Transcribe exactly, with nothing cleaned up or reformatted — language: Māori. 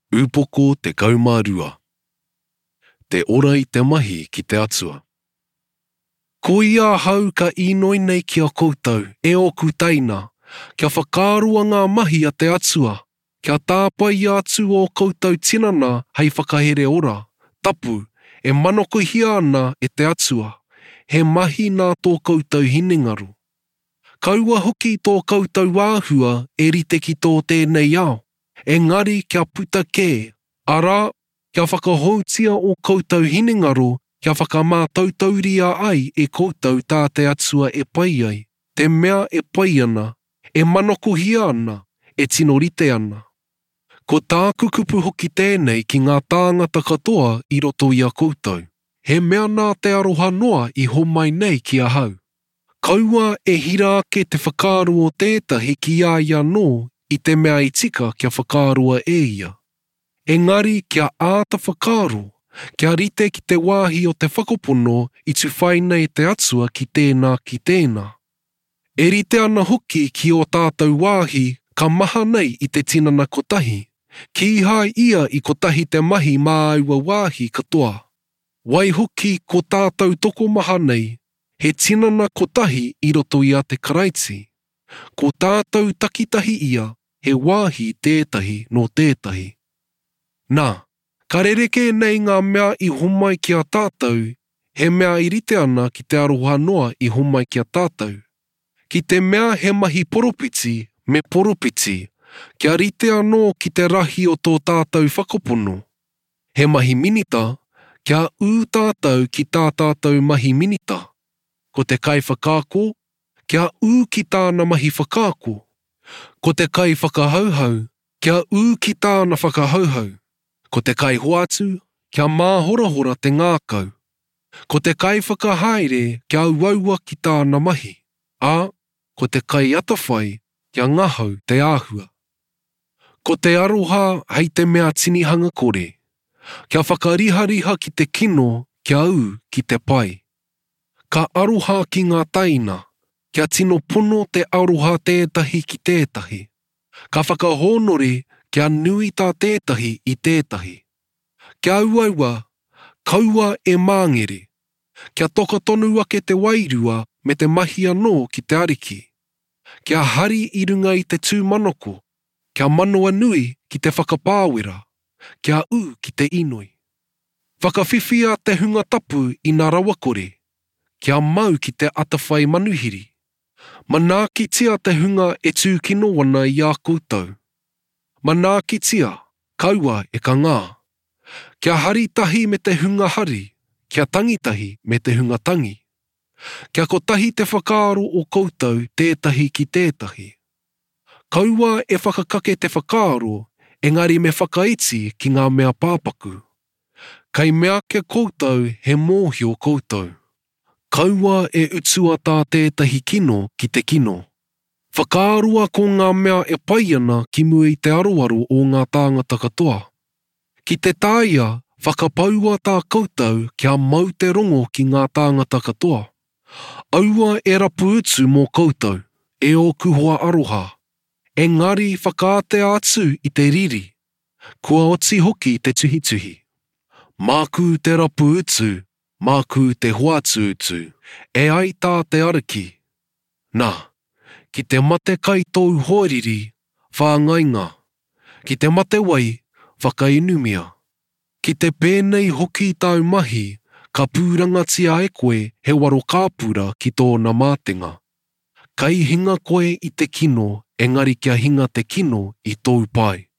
Upoko te kaumārua. Te ora i te mahi ki te atua. Ko ia hau ka inoi nei ki a koutou, e oku taina, kia whakaarua ngā mahi a te atua, kia tāpai atu o koutou tinana hei whakahere ora, tapu, e manoko hia ana e te atua, he mahi nā tō koutou hiningaru. Kaua hoki tō koutou āhua e rite ki tō tēnei ao, engari kia puta kē, ara, kia whakahoutia o koutou hiningaru, kia whakamātautauria ai e koutou tā te atua e pai ai, te mea e pai ana, e manoko hia ana, e tino rite ana. Ko tā kukupu hoki tēnei ki ngā tāngata katoa i roto i a koutou. He mea nā te aroha noa i homai nei ki a hau. Kaua e hira ake te whakaaro o tētahi ki a ia no i te mea i tika kia whakaarua e ia. Engari kia āta whakaaro, kia rite ki te wāhi o te whakapono i tu whai nei te atua ki tēnā ki tēnā. E rite ana hoki ki o tātou wāhi ka maha nei i te tinana kotahi, ki hai ia i kotahi te mahi māua wāhi katoa. Wai hoki ko tātou toko maha nei, he tinana kotahi i roto i a te karaiti. Ko tātou takitahi ia, he wāhi tētahi no tētahi. Nā, ka rereke nei ngā mea i homai ki a tātou, he mea i rite ana ki te aroha noa i homai ki a tātou. Ki te mea he mahi poropiti, me poropiti, kia rite anō ki te rahi o tō tātou whakapono. He mahi minita, kia ū tātou ki tā tātou mahi minita. Ko te kai whakaako, kia ū ki tāna mahi whakaako. Ko te kai whakahauhau, kia ū ki tāna whakahauhau. Ko te kai hoatu, kia māhorahora te ngākau. Ko te kai whakahaere, kia auaua ki tāna mahi. Ā, ko te kai atawhai, kia ngahau te āhua. Ko te aroha hei te mea tinihanga kore. Kia whakariha-riha ki te kino, kia au ki te pai. Ka aroha ki ngā taina, kia tino pono te aroha tētahi ki tētahi. Ka whakahonore, kia nui tā tētahi i tētahi. Kia auaua, kaua e māngere. Kia toka tonu ake te wairua me te mahi anō ki te ariki. Kia hari i runga i te tūmanoko. Kia manoa nui ki te whakapāwera. Kia u ki te inoi. Whakawhiwhia te hunga tapu i ngā rawakore. Kia mau ki te atawhai manuhiri. Manaki tia te hunga e tūkino wana i a koutou. Manaki tia, kaua e ka ngā. Kia haritahi me te hunga hari, kia tangitahi me te hunga tangi. Kia kotahi te whakaaro o koutou tētahi ki tētahi. Kaua e whakakake te whakaaro, engari me whakaiti ki ngā mea pāpaku. Kei mea ke koutou he mōhio koutou. Kaua e utua tā tētahi kino ki te kino. Whakaarua ko ngā mea e pai ana ki mua i te aroaro o ngā tāngata katoa. Ki te tāia, whakapaua tā koutou kia mau te rongo ki ngā tāngata katoa. Aua e rapu utu mō koutou, e o kuhoa aroha. Engari whakaate atu i te riri, kua oti hoki te tuhituhi. Māku te rapu utu, māku te hoatu utu, e ai tā te ariki. Nā, ki te mate kai tōu hoariri, whāngainga. Ki te mate wai, whakainumia. Ki te pēnei hoki tau mahi, ka pūrangatia e koe he waro kāpura ki tōna mātenga. Kai hinga koe i te kino, engari kia hinga te kino i tōu pai.